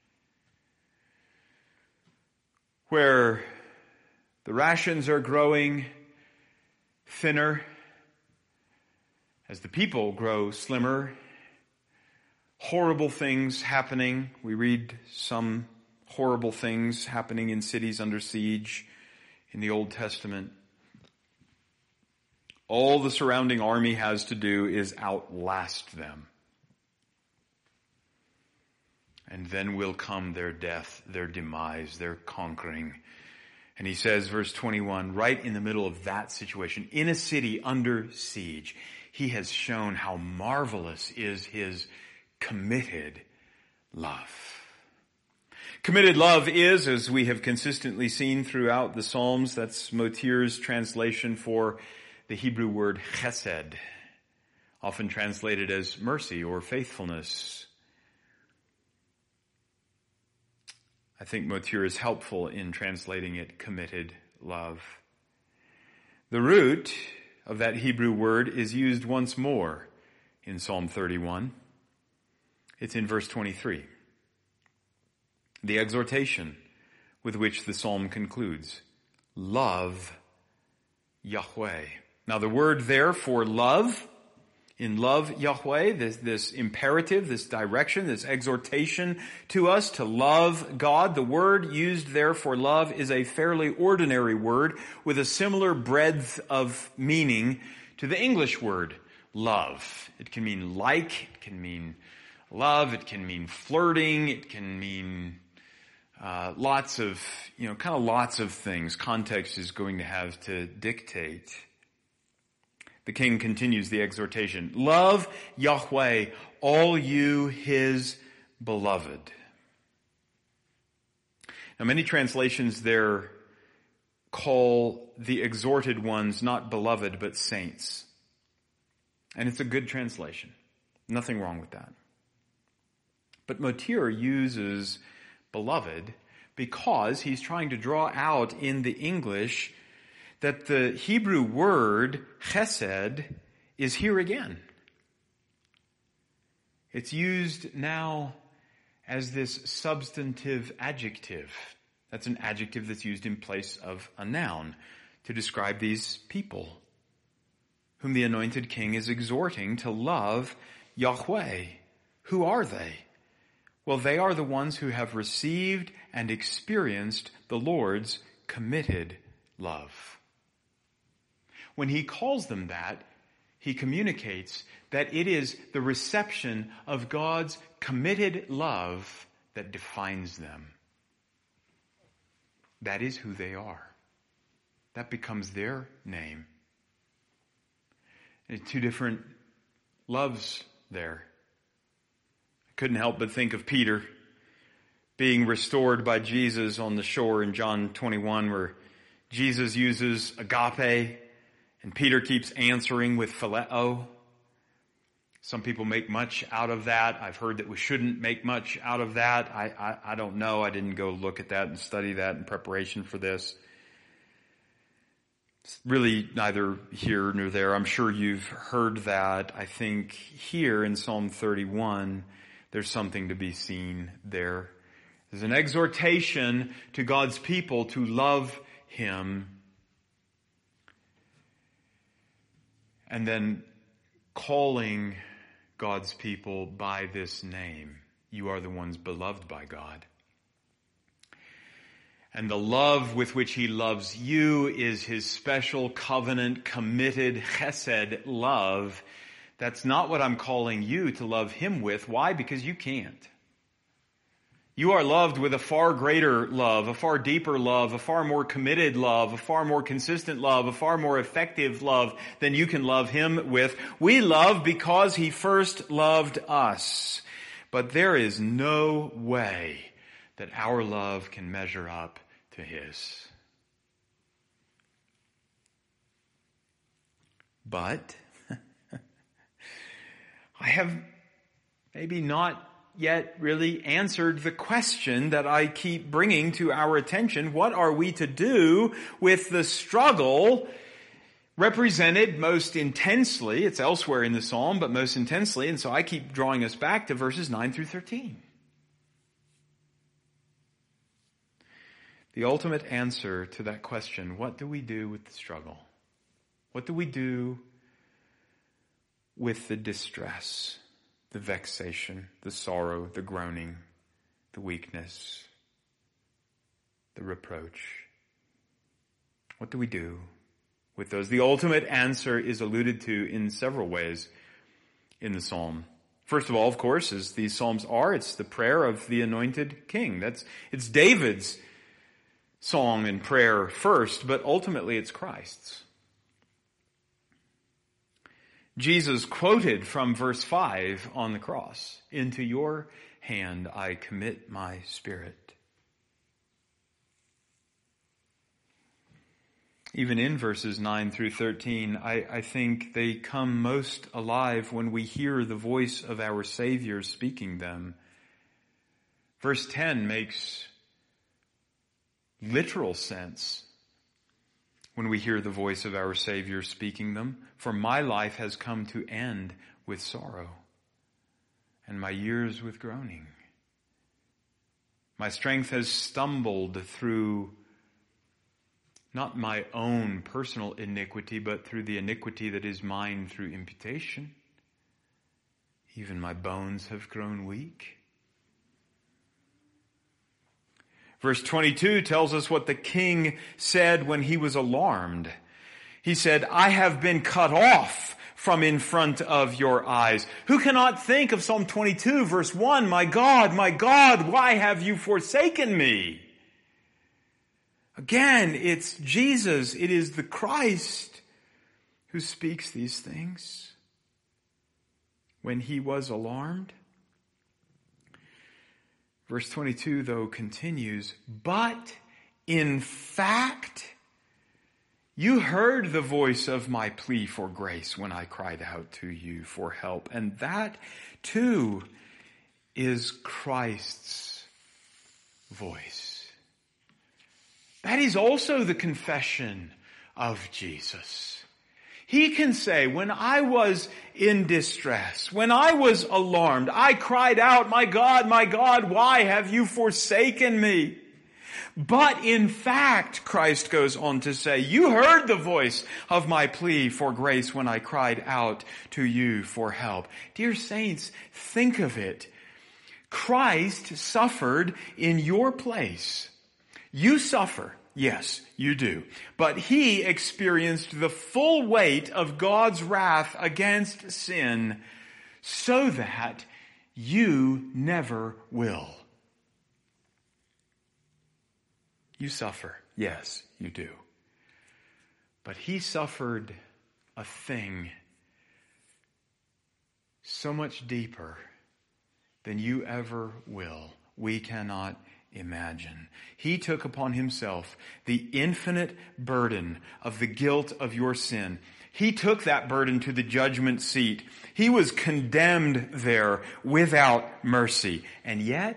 where the rations are growing thinner, as the people grow slimmer, horrible things happening. We read some horrible things happening in cities under siege in the Old Testament. All the surrounding army has to do is outlast them. And then will come their death, their demise, their conquering. And he says, verse 21, right in the middle of that situation, in a city under siege, he has shown how marvelous is his committed love. Committed love is, as we have consistently seen throughout the Psalms, that's Motir's translation for the Hebrew word chesed, often translated as mercy or faithfulness. I think Motir is helpful in translating it committed love. The root of that Hebrew word is used once more in Psalm 31. It's in verse 23. The exhortation with which the psalm concludes, love Yahweh. Now the word there for love, in love Yahweh, this imperative, this direction, this exhortation to us to love God, the word used there for love is a fairly ordinary word with a similar breadth of meaning to the English word love. It can mean like, it can mean love, it can mean flirting, it can mean lots of things. Context is going to have to dictate. The king continues the exhortation. Love Yahweh, all you his beloved. Now many translations there call the exhorted ones not beloved but saints. And it's a good translation. Nothing wrong with that. But Motir uses beloved because he's trying to draw out in the English that the Hebrew word chesed is here again. It's used now as this substantive adjective. That's an adjective that's used in place of a noun to describe these people whom the anointed king is exhorting to love Yahweh. Who are they? Well, they are the ones who have received and experienced the Lord's committed love. When he calls them that, he communicates that it is the reception of God's committed love that defines them. That is who they are. That becomes their name. And two different loves there. Couldn't help but think of Peter being restored by Jesus on the shore in John 21, where Jesus uses agape and Peter keeps answering with phileo. Some people make much out of that. I've heard that we shouldn't make much out of that. I don't know. I didn't go look at that and study that in preparation for this. It's really neither here nor there. I'm sure you've heard that. I think here in Psalm 31, there's something to be seen there. There's an exhortation to God's people to love him. And then calling God's people by this name. You are the ones beloved by God. And the love with which he loves you is his special covenant, committed, chesed love. That's not what I'm calling you to love him with. Why? Because you can't. You are loved with a far greater love, a far deeper love, a far more committed love, a far more consistent love, a far more effective love than you can love him with. We love because he first loved us. But there is no way that our love can measure up to his. But I have maybe not yet really answered the question that I keep bringing to our attention. What are we to do with the struggle represented most intensely? It's elsewhere in the psalm, but most intensely. And so I keep drawing us back to verses 9 through 13. The ultimate answer to that question, what do we do with the struggle? What do we do with the distress, the vexation, the sorrow, the groaning, the weakness, the reproach? What do we do with those? The ultimate answer is alluded to in several ways in the psalm. First of all, of course, as these psalms are, it's the prayer of the anointed king. It's David's song and prayer first, but ultimately it's Christ's. Jesus quoted from verse 5 on the cross, "Into your hand I commit my spirit." even in verses 9 through 13, I think they come most alive when we hear the voice of our Savior speaking them. Verse 10 makes literal sense when we hear the voice of our Savior speaking them. For my life has come to end with sorrow, and my years with groaning. My strength has stumbled through not my own personal iniquity, but through the iniquity that is mine through imputation. Even my bones have grown weak. Verse 22 tells us what the king said when he was alarmed. He said, I have been cut off from in front of your eyes. Who cannot think of Psalm 22 verse 1, my God, why have you forsaken me? Again, it's Jesus, it is the Christ who speaks these things. When he was alarmed. Verse 22, though, continues, but in fact, you heard the voice of my plea for grace when I cried out to you for help. And that, too, is Christ's voice. That is also the confession of Jesus. He can say, when I was in distress, when I was alarmed, I cried out, my God, why have you forsaken me? But in fact, Christ goes on to say, you heard the voice of my plea for grace when I cried out to you for help. Dear saints, think of it. Christ suffered in your place. You suffer. Yes, you do. But he experienced the full weight of God's wrath against sin so that you never will. You suffer. Yes, you do. But he suffered a thing so much deeper than you ever will. We cannot imagine. He took upon himself the infinite burden of the guilt of your sin. He took that burden to the judgment seat. He was condemned there without mercy. And yet,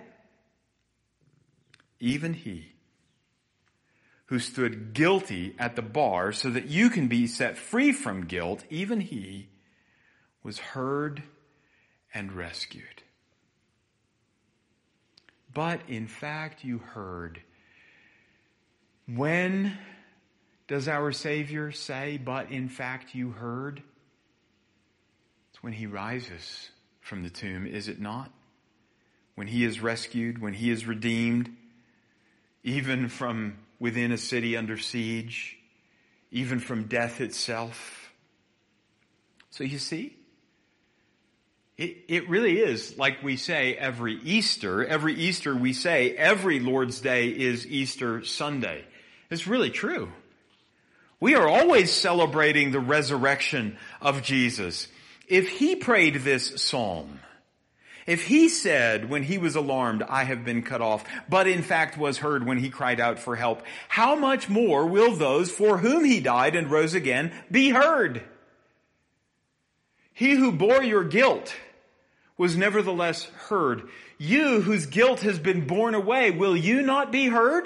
even he, who stood guilty at the bar so that you can be set free from guilt, even he was heard and rescued. But in fact, you heard. When does our Savior say, but in fact you heard? It's when he rises from the tomb, is it not? When he is rescued, when he is redeemed, even from within a city under siege, even from death itself. So you see, it really is like we say every Easter. Every Easter we say every Lord's Day is Easter Sunday. It's really true. We are always celebrating the resurrection of Jesus. If he prayed this psalm, if he said when he was alarmed, I have been cut off, but in fact was heard when he cried out for help, how much more will those for whom he died and rose again be heard? He who bore your guilt was nevertheless heard. You whose guilt has been borne away, will you not be heard?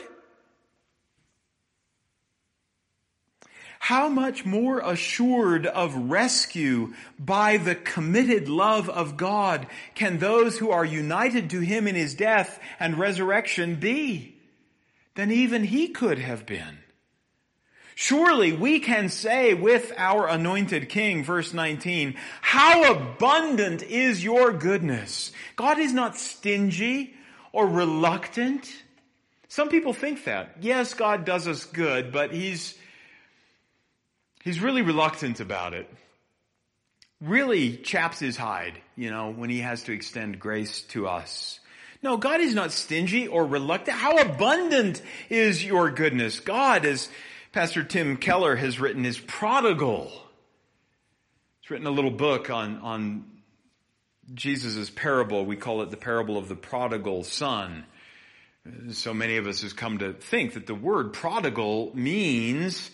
How much more assured of rescue by the committed love of God can those who are united to him in his death and resurrection be than even he could have been? Surely we can say with our anointed King, verse 19, how abundant is your goodness. God is not stingy or reluctant. Some people think that. Yes, God does us good, but He's really reluctant about it. Really chaps his hide, when he has to extend grace to us. No, God is not stingy or reluctant. How abundant is your goodness. God, as Pastor Tim Keller has written, is prodigal. He's written a little book on Jesus' parable. We call it the parable of the prodigal son. So many of us has come to think that the word prodigal means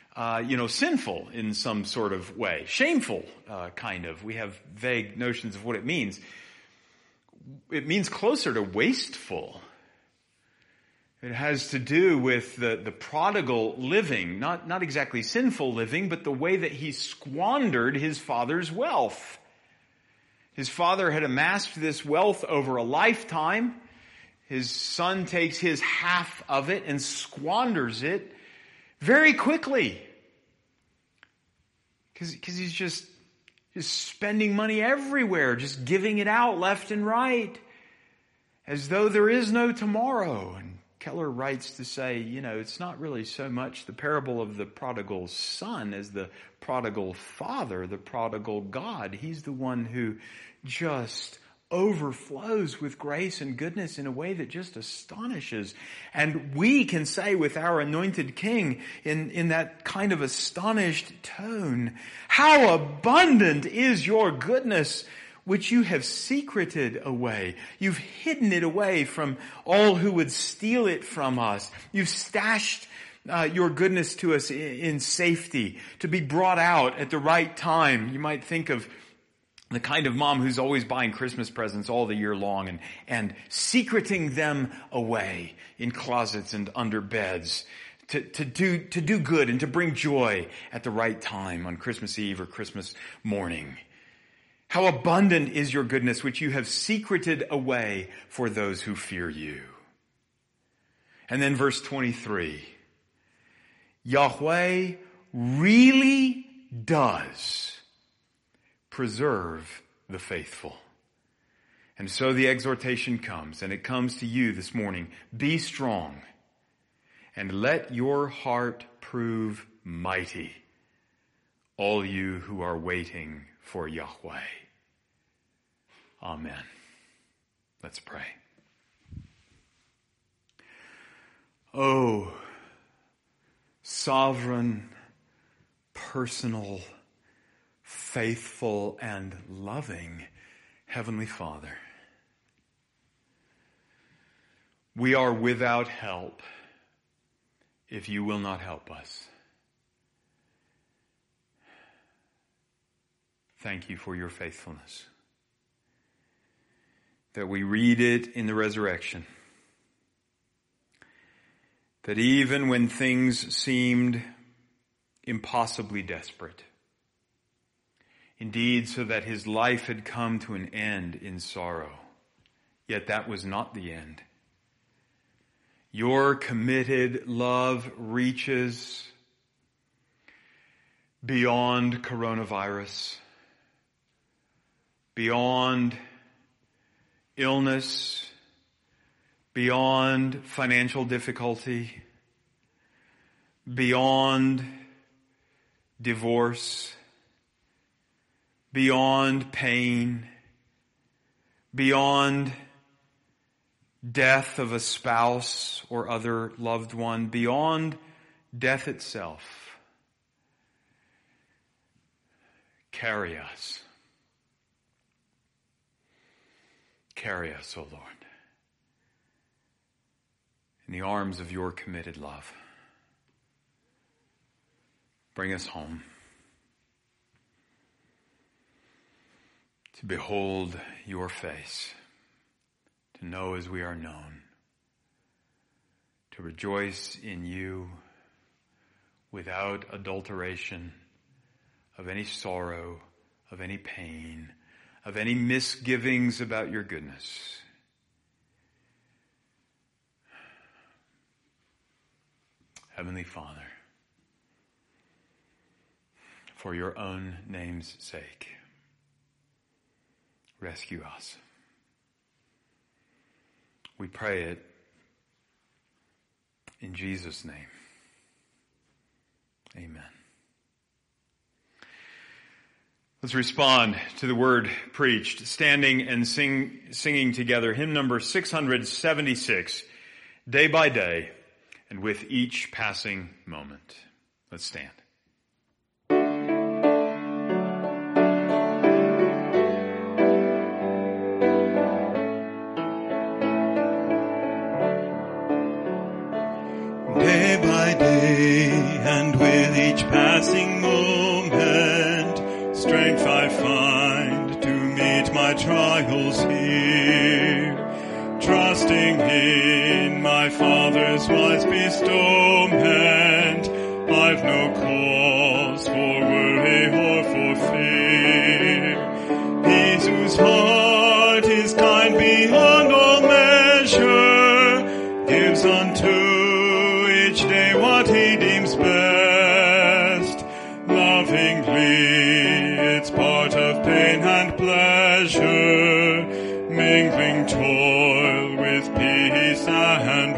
sinful in some sort of way, shameful, kind of. We have vague notions of what it means. It means closer to wasteful. It has to do with the prodigal living, not exactly sinful living, but the way that he squandered his father's wealth. His father had amassed this wealth over a lifetime. His son takes his half of it and squanders it very quickly. Because he's just spending money everywhere, just giving it out left and right, as though there is no tomorrow. And Keller writes to say, it's not really so much the parable of the prodigal son as the prodigal father, the prodigal God. He's the one who just overflows with grace and goodness in a way that just astonishes. And we can say with our anointed King in that kind of astonished tone, how abundant is your goodness, which you have secreted away. You've hidden it away from all who would steal it from us. You've stashed your goodness to us in safety, to be brought out at the right time. You might think of the kind of mom who's always buying Christmas presents all the year long and secreting them away in closets and under beds to do good and to bring joy at the right time on Christmas Eve or Christmas morning. How abundant is your goodness, which you have secreted away for those who fear you. And then verse 23. Yahweh really does preserve the faithful. And so the exhortation comes, and it comes to you this morning. Be strong, and let your heart prove mighty, all you who are waiting for Yahweh. Amen. Let's pray. Oh, sovereign, personal, faithful, and loving Heavenly Father, we are without help if you will not help us. Thank you for your faithfulness, that we read it in the resurrection, that even when things seemed impossibly desperate, indeed, so that his life had come to an end in sorrow, yet that was not the end. Your committed love reaches beyond coronavirus, beyond illness, beyond financial difficulty, beyond divorce, beyond pain, beyond death of a spouse or other loved one, beyond death itself. Carry us. Carry us, O Lord, in the arms of your committed love. Bring us home to behold your face, to know as we are known, to rejoice in you without adulteration of any sorrow, of any pain, of any misgivings about your goodness. Heavenly Father, for your own name's sake, rescue us. We pray it in Jesus' name. Amen. Let's respond to the word preached, standing and singing together hymn number 676, Day by Day, and with each passing moment. Let's stand. Day by day, and with each troubles here. Trusting in my Father's wise bestowment, I've no cause for worry or for fear. He whose heart is kind beyond all measure gives unto each day what he deems best. Lovingly, it's part of pain and pleasure, mingling toil with peace and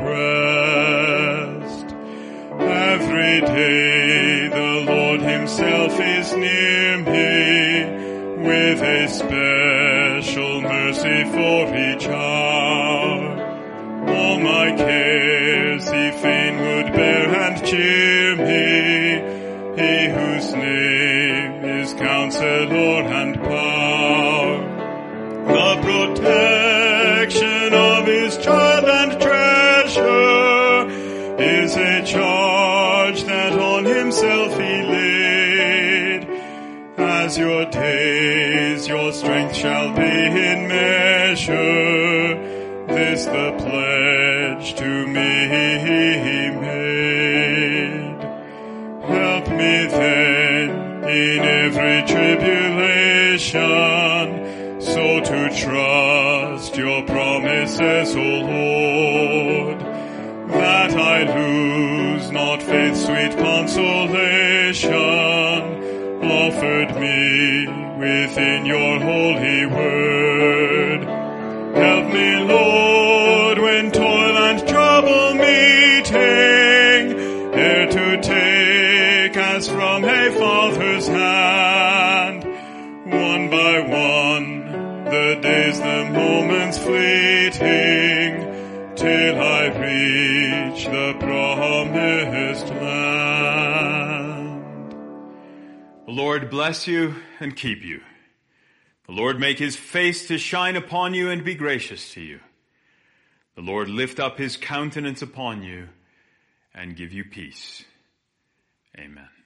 rest. Every day the Lord himself is near me, with a special mercy for each hour. All my cares he fain would bear and cheer me, he whose name is Counselor and Power. The protection of his child and treasure is a charge that on himself he laid. As your days, your strength shall be in measure. This the pledge to me he made. Help me then in every tribulation, so to trust your promises, O Lord, that I lose not faith's sweet consolation, offered me within your holy word. Help me, Lord, when toil and trouble meeting, ere to take as from a father's hand, one by one, the days, the moments fleeting, till I reach the promised land. The Lord bless you and keep you. The Lord make his face to shine upon you and be gracious to you. The Lord lift up his countenance upon you and give you peace. Amen.